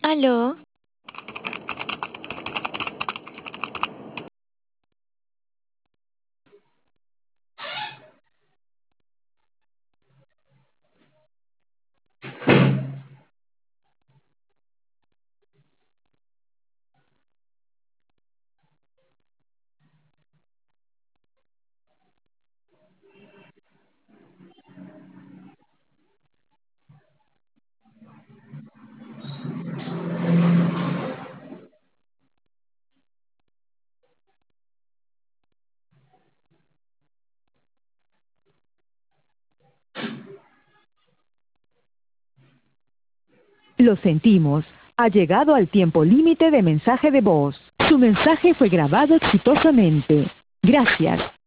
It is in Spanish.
Aló, Lo sentimos. Ha llegado al tiempo límite de mensaje de voz. Su mensaje fue grabado exitosamente. Gracias.